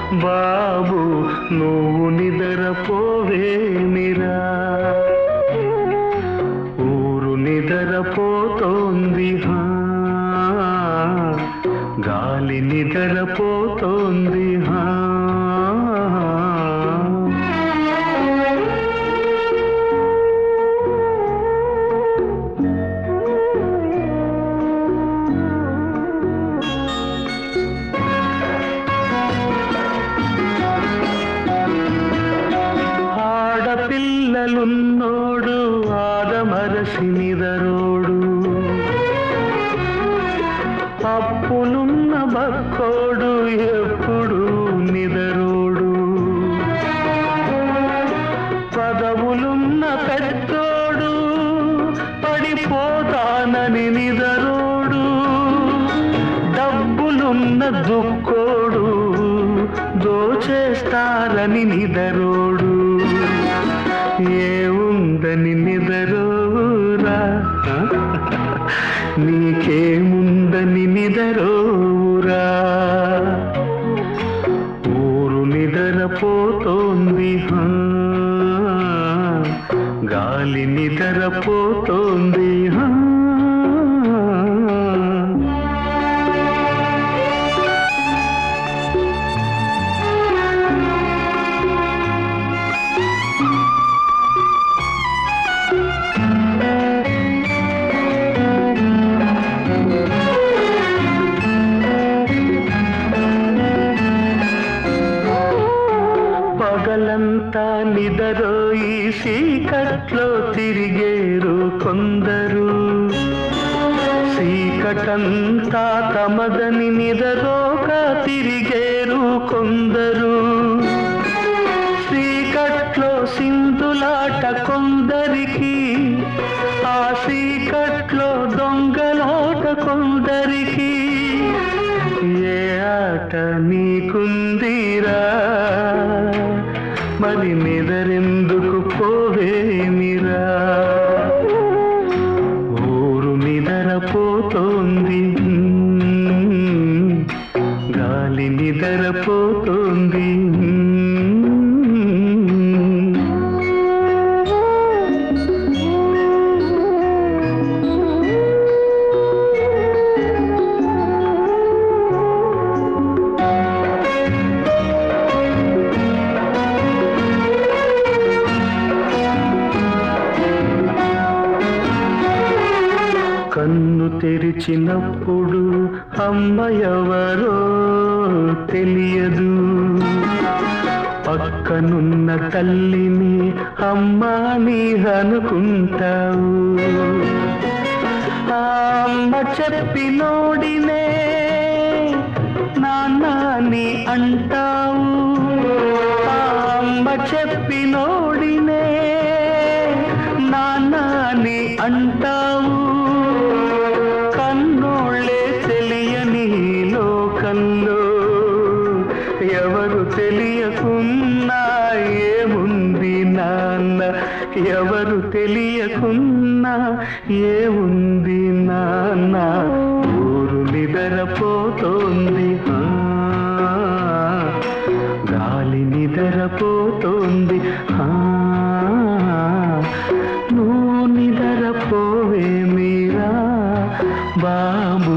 బాబు నువ్వు నిద్రపోవేమిరా, ఊరు నిద్రపోతోంది, గాలి నిద్రపోతోంది. ఆడపిల్లలున్నోడు ఆదమరసి నిదరోడు, అప్పులున్న బక్కోడు ఎప్పుడు నిదరోడు, పదవులున్న పెద్దోడు పడిపోతానని నిదరోడు, డబ్బులున్న దుక్కోడు దోచేస్తారని నిదరోడు, ఏముందని నిదరోరా, నీకేముందని నిదరోరా, ఊరు నిద్రపోతోంది, గాలి నిద్రపోతోంది. పగలంతా నిదరోయి చీకట్లో తిరిగేరు కొందరు, చీకటంతా తమదని నిదరోక తిరిగేరు కొందరు, చీకట్లో సింధులాట కొందరికి, ఆ చీకట్లో దొంగలాట కొందరికి, ఏ ఆట నీకుందిరా, మరి నిదరెందుకు పోవేమిరా, ఊరు నిద్రపోతోంది, గాలి నిద్రపోతోంది. కన్ను తెరిచినప్పుడు అమ్మ ఎవరో తెలియదు, పక్కనున్న తల్లిని అమ్మా నీ అనుకుంటావు, ఆ అమ్మ చెప్పినోడినే నాన్న నీ అంటావు, ఆ అమ్మ చెప్పినోడినే నాన్న నీ అంటావు, కన్నోళ్ళే తెలియని లోకంలో ఎవరు తెలియకున్నా ఏముంది నాన్న, ఎవరు తెలియకున్నా ఏముంది నాన్న, ఊరు నిద్రపోతోంది, గాలి నిద్రపోతోంది, నువ్వు నిద్రపోవేమిరా బాబు.